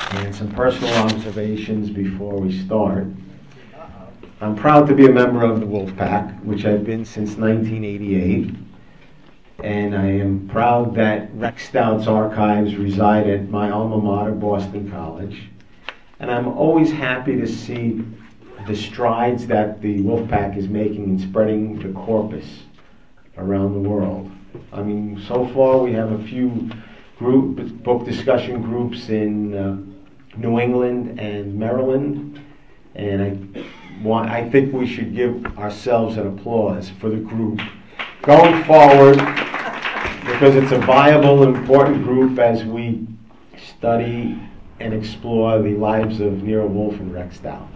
and some personal observations before we start. I'm proud to be a member of the Wolfpack, which I've been since 1988, and I am proud that Rex Stout's archives reside at my alma mater, Boston College, and I'm always happy to see the strides that the Wolfpack is making in spreading the corpus around the world. I mean, so far we have a few book discussion groups in New England and Maryland, and I think we should give ourselves an applause for the group going forward, because it's a viable, important group as we study and explore the lives of Nero Wolfe and Rex Stout.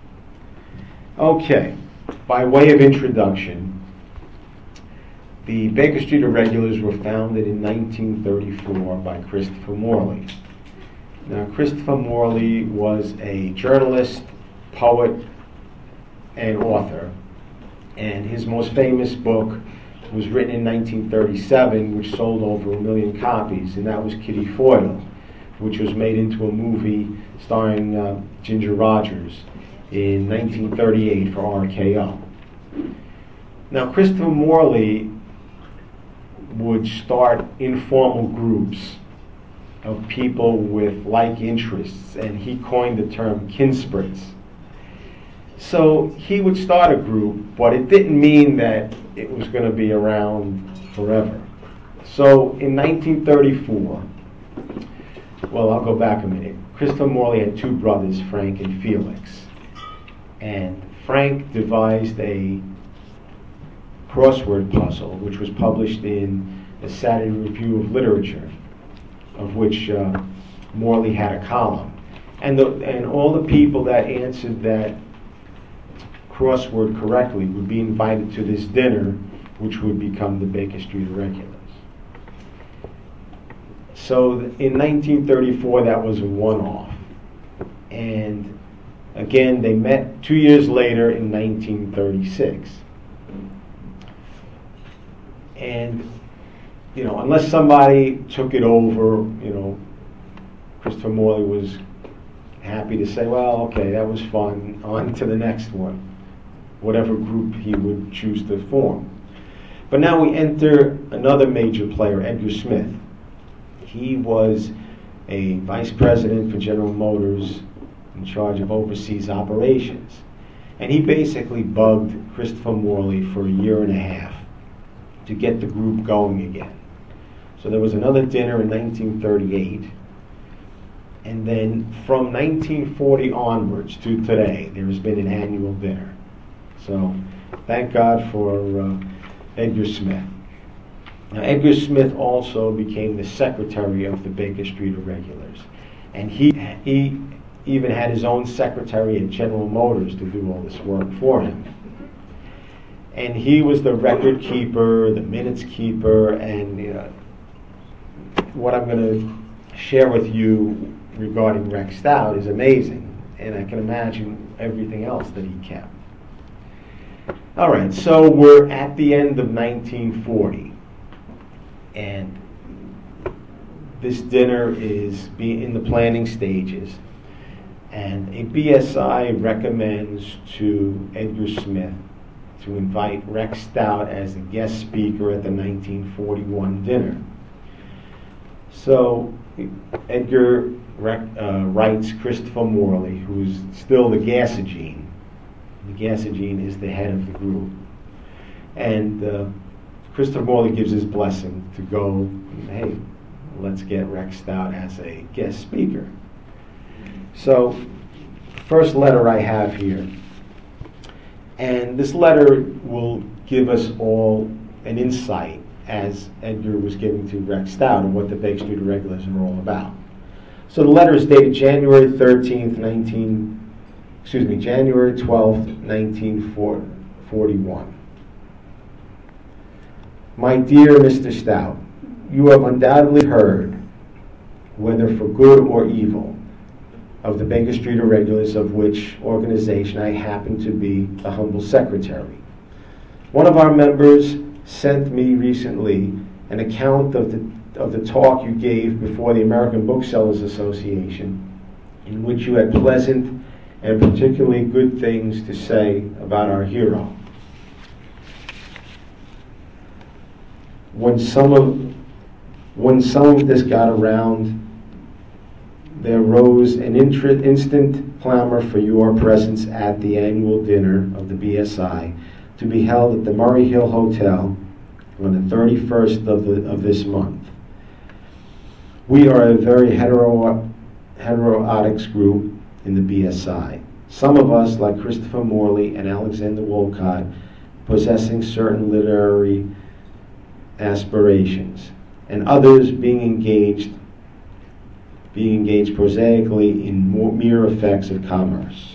Okay, by way of introduction, the Baker Street Irregulars were founded in 1934 by Christopher Morley. Now, Christopher Morley was a journalist, poet, and author, and his most famous book was written in 1937, which sold over 1 million copies, and that was Kitty Foyle, which was made into a movie starring Ginger Rogers in 1938 for RKO. Now, Christopher Morley would start informal groups of people with like interests, and he coined the term kinsprits. So he would start a group, but it didn't mean that it was going to be around forever. So in 1934, well, I'll go back a minute. Christopher Morley had two brothers, Frank and Felix. And Frank devised a crossword puzzle, which was published in the Saturday Review of Literature, of which Morley had a column. And all the people that answered that crossword correctly would be invited to this dinner, which would become the Baker Street Irregulars. So in 1934, that was a one-off. And again, they met 2 years later in 1936. And, you know, unless somebody took it over, you know, Christopher Morley was happy to say, well, okay, that was fun, on to the next one, whatever group he would choose to form. But now we enter another major player, Edgar Smith. He was a vice president for General Motors in charge of overseas operations. And he basically bugged Christopher Morley for 1.5 years to get the group going again. So there was another dinner in 1938. And then from 1940 onwards to today, there has been an annual dinner. So thank God for Edgar Smith. Now, Edgar Smith also became the secretary of the Baker Street Irregulars. And he even had his own secretary at General Motors to do all this work for him. And he was the record keeper, the minutes keeper, and what I'm going to share with you regarding Rex Stout is amazing. And I can imagine everything else that he kept. All right, so we're at the end of 1940. And this dinner is in the planning stages. And a BSI recommends to Edgar Smith to invite Rex Stout as a guest speaker at the 1941 dinner. So Edgar writes Christopher Morley, who's still the Gasogene. The Gasogene is the head of the group. And Christopher Morley gives his blessing to go, hey, let's get Rex Stout as a guest speaker. So, first letter I have here. And this letter will give us all an insight, as Edgar was giving to Rex Stout, of what the Baker Street Irregulars are all about. So the letter is dated January 13th, January 12th, 1941. My dear Mr. Stout, you have undoubtedly heard, whether for good or evil, of the Baker Street Irregulars, of which organization I happen to be the humble secretary. One of our members sent me recently an account of the talk you gave before the American Booksellers Association in which you had pleasant and particularly good things to say about our hero. When some of this got around, there rose an instant clamor for your presence at the annual dinner of the BSI to be held at the Murray Hill Hotel on the 31st of this month. We are a very heterodox group in the BSI. Some of us, like Christopher Morley and Alexander Woollcott, possessing certain literary aspirations, and others being engaged prosaically in mere effects of commerce.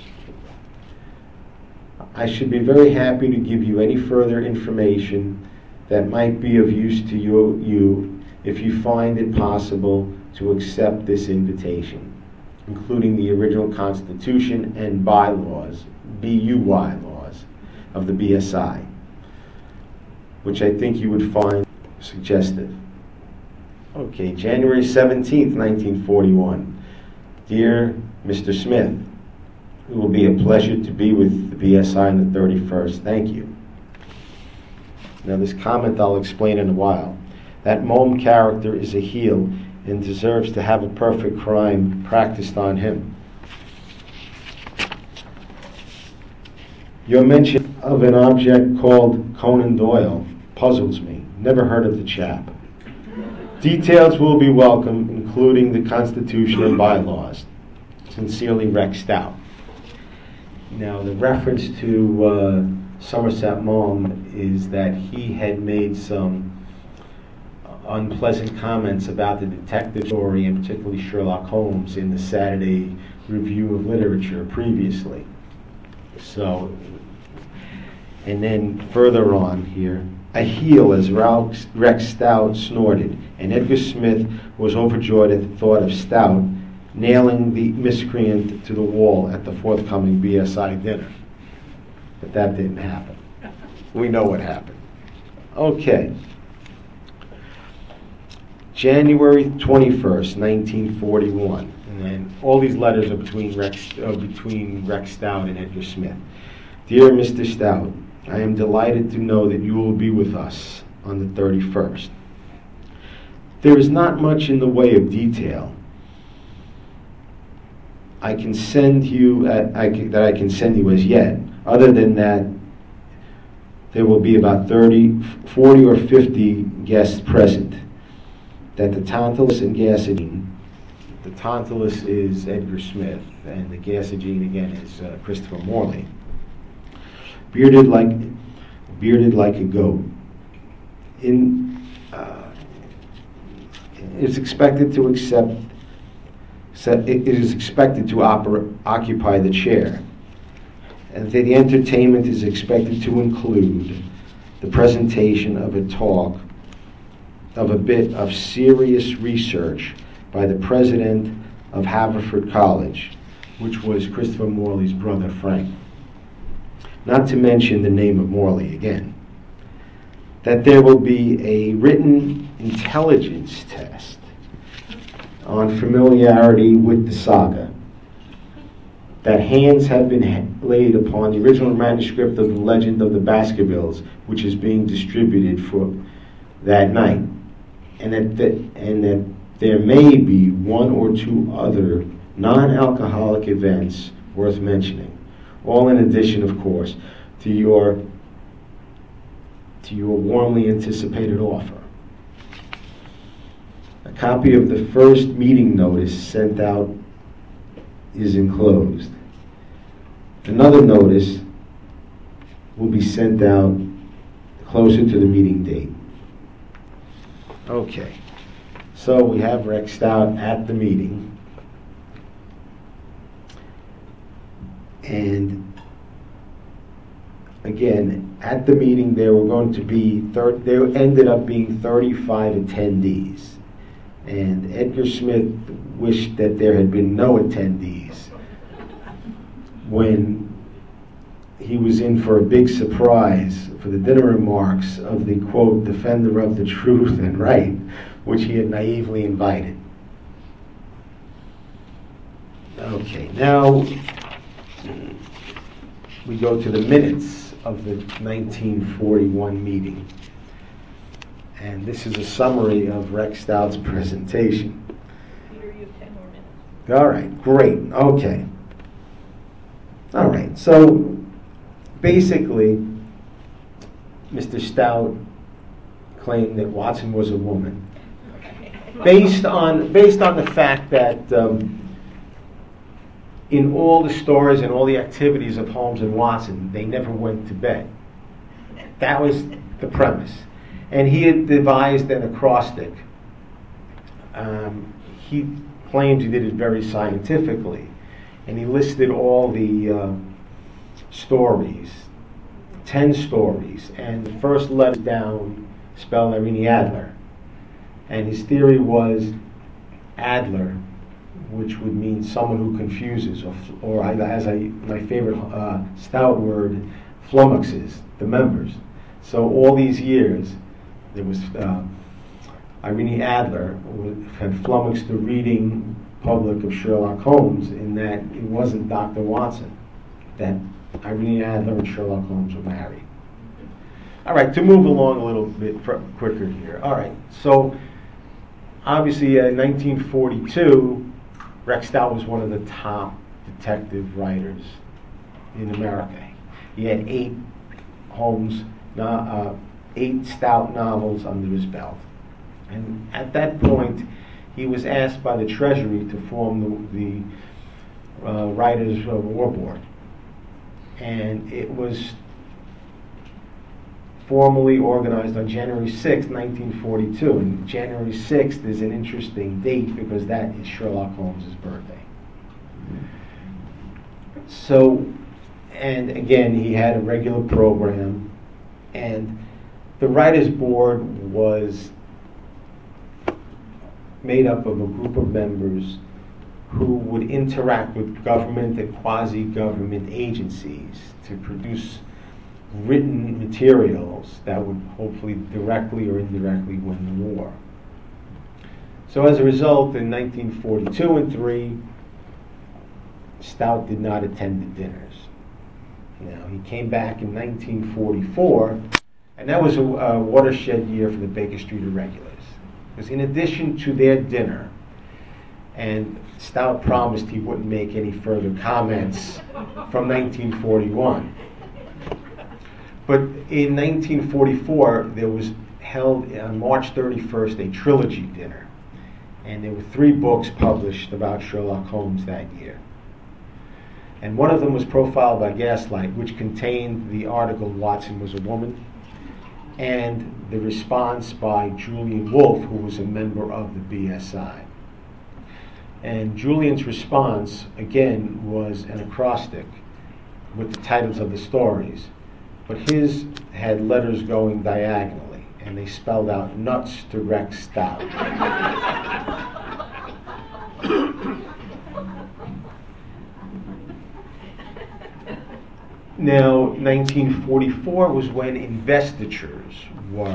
I should be very happy to give you any further information that might be of use to you if you find it possible to accept this invitation, including the original Constitution and bylaws, BUY laws, of the BSI, which I think you would find suggestive. Okay, January 17th, 1941. Dear Mr. Smith, it will be a pleasure to be with the BSI on the 31st. Thank you. Now this comment I'll explain in a while. That Mome character is a heel and deserves to have a perfect crime practiced on him. Your mention of an object called Conan Doyle puzzles me. Never heard of the chap. Details will be welcome, including the Constitution and bylaws. Sincerely, Rex Stout. Now, the reference to Somerset Maugham is that he had made some unpleasant comments about the detective story, and particularly Sherlock Holmes, in the Saturday Review of Literature previously. So, and then further on here, a heel, as Rex Stout snorted, and Edgar Smith was overjoyed at the thought of Stout nailing the miscreant to the wall at the forthcoming BSI dinner. But that didn't happen. We know what happened. Okay. January 21st, 1941. And then all these letters are between Rex Stout and Edgar Smith. Dear Mr. Stout, I am delighted to know that you will be with us on the 31st. There is not much in the way of detail I can send you that I can send you as yet, other than that there will be about 40 or 50 guests present. That the Tantalus and Gasogene, the Tantalus is Edgar Smith, and the Gasogene again is Christopher Morley. Bearded like a goat. It is expected to occupy the chair, and that the entertainment is expected to include the presentation of a bit of serious research by the president of Haverford College, which was Christopher Morley's brother Frank. Not to mention the name of Morley again. That there will be a written intelligence test on familiarity with the saga. That hands have been laid upon the original manuscript of the Legend of the Baskervilles, which is being distributed for that night, and that there may be one or two other non-alcoholic events worth mentioning. All in addition, of course, to your warmly anticipated offer. A copy of the first meeting notice sent out is enclosed. Another notice will be sent out closer to the meeting date. Okay, so we have Rex Stout at the meeting. And again, at the meeting there ended up being 35 attendees. And Edgar Smith wished that there had been no attendees when he was in for a big surprise for the dinner remarks of the, quote, defender of the truth and right, which he had naively invited. Okay, now we go to the minutes of the 1941 meeting. And this is a summary of Rex Stout's presentation. Peter, you have 10 more minutes. All right, great, okay. All right, so basically, Mr. Stout claimed that Watson was a woman, based on the fact that in all the stories and all the activities of Holmes and Watson, they never went to bed. That was the premise. And he had devised an acrostic. He claimed he did it very scientifically. And he listed all the stories, 10 stories. And the first letter down spelled Irene Adler. And his theory was Adler, which would mean someone who confuses, or as my favorite Stout word, flummoxes the members. So all these years, there was Irene Adler had flummoxed the reading public of Sherlock Holmes in that it wasn't Dr. Watson, that Irene Adler and Sherlock Holmes were married. All right, to move along a little bit quicker here. All right, so obviously in 1942, Rex Stout was one of the top detective writers in America. He had 8 Stout novels under his belt. And at that point, he was asked by the Treasury to form the Writers' War Board. And it was formally organized on January 6, 1942. And January 6th is an interesting date because that is Sherlock Holmes' birthday. So, and again, he had a regular program, and the Writers' Board was made up of a group of members who would interact with government and quasi-government agencies to produce written materials that would hopefully directly or indirectly win the war. So as a result, in 1942 and 3, Stout did not attend the dinners. Now, he came back in 1944, and that was a watershed year for the Baker Street Irregulars. Because in addition to their dinner, and Stout promised he wouldn't make any further comments from 1941. But in 1944, there was held on March 31st a trilogy dinner. And there were 3 books published about Sherlock Holmes that year. And one of them was Profiled by Gaslight, which contained the article Watson Was a Woman, and the response by Julian Wolfe, who was a member of the BSI. And Julian's response, again, was an acrostic with the titles of the stories. But his had letters going diagonally, and they spelled out nuts to Rex Stout. Now, 1944 was when investitures were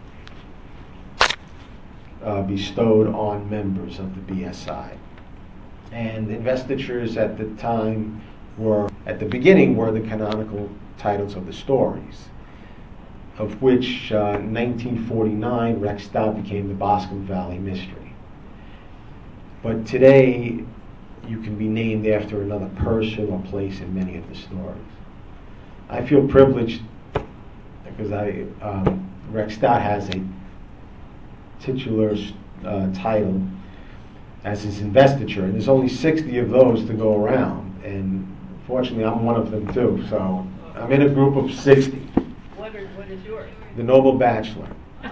bestowed on members of the BSI. And investitures at the time at the beginning were the canonical titles of the stories, of which 1949 Rex Stout became the Boscombe Valley Mystery. But today, you can be named after another person or place in many of the stories. I feel privileged because Rex Stout has a titular title as his investiture, and there's only 60 of those to go around, and fortunately I'm one of them too, so I'm in a group of 60. What is yours? The Noble Bachelor.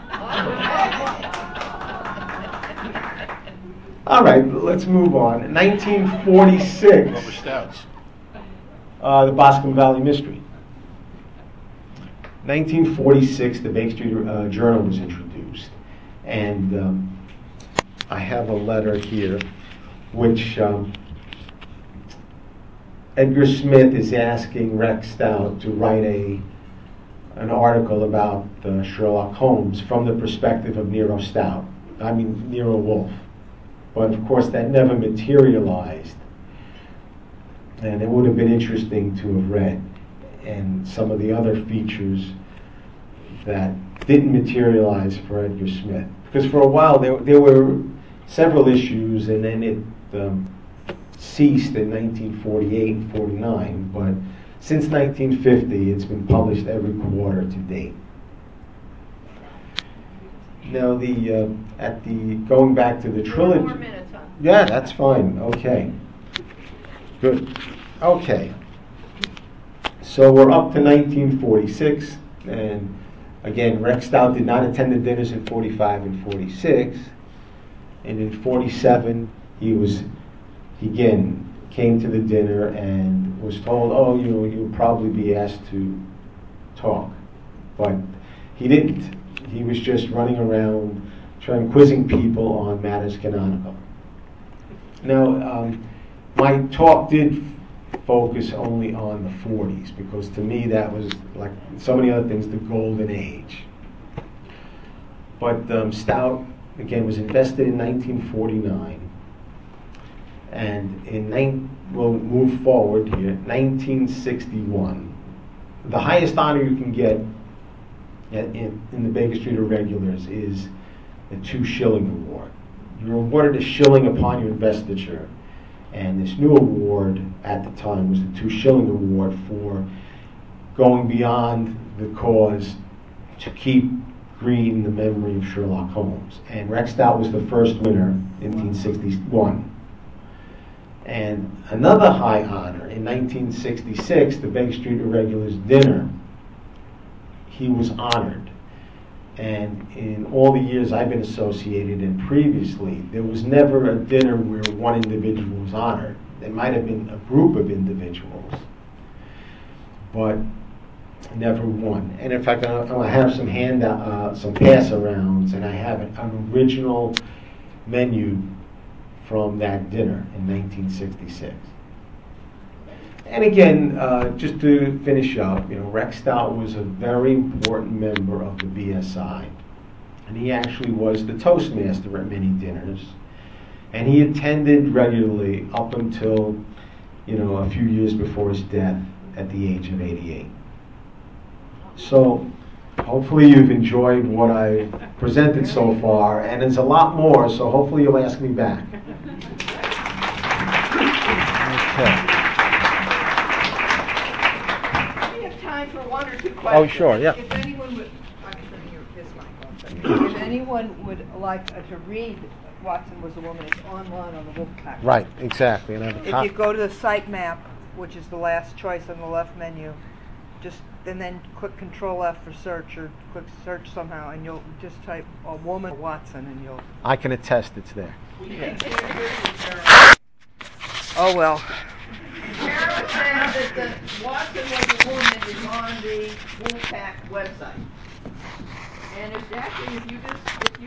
All right, let's move on. 1946. What were Stouts? The Boscombe Valley Mystery. 1946, the Baker Street Journal was introduced, and I have a letter here, which Edgar Smith is asking Rex Stout to write an article about Sherlock Holmes from the perspective of Nero Wolfe. But of course, that never materialized. and it would have been interesting to have read, and some of the other features that didn't materialize for Edgar Smith. Because for a while there were several issues, and then it ceased in 1948 and 49, but since 1950 it's been published every quarter to date. Now going back to the trilogy. 4 minutes, huh? Yeah, that's fine. Okay. Good. Okay. So we're up to 1946, and again, Rex Stout did not attend the dinners in 45 and 46, and in 47 he again came to the dinner and was told, oh, you'll probably be asked to talk, but he didn't. He was just running around quizzing people on matters canonical. Now, my talk did focus only on the 40s, because to me that was, like so many other things, the golden age. But Stout, again, was invested in 1949, and we'll move forward here, 1961. The highest honor you can get in the Baker Street Irregulars is the 2 Shilling Award. You're awarded a shilling upon your investiture, and this new award at the time was the 2 Shilling Award for going beyond the cause to keep green the memory of Sherlock Holmes. And Rex Stout was the first winner in 1961. And another high honor in 1966, the Baker Street Irregulars dinner, he was honored. And in all the years I've been associated, and previously, there was never a dinner where one individual was honored. There might have been a group of individuals, but never one. And in fact, I have some some pass-arounds, and I have an original menu from that dinner in 1966. And again, just to finish up, Rex Stout was a very important member of the BSI, and he actually was the Toastmaster at many dinners, and he attended regularly up until, a few years before his death at the age of 88. So, hopefully you've enjoyed what I presented so far, and there's a lot more, so hopefully you'll ask me back. Okay. Oh, sure, yeah. If anyone would, I'm turning this mic on. If anyone would like to read Watson Was a Woman, it's online on the Wolfpack. Right, exactly. And If you go to the site map, which is the last choice on the left menu, and then click Control F for search, or click search somehow, and you'll just type a woman Watson, and you'll. I can attest it's there. Oh well. Carol said that the Watson Was a Woman is on the Wolfpack website. And if you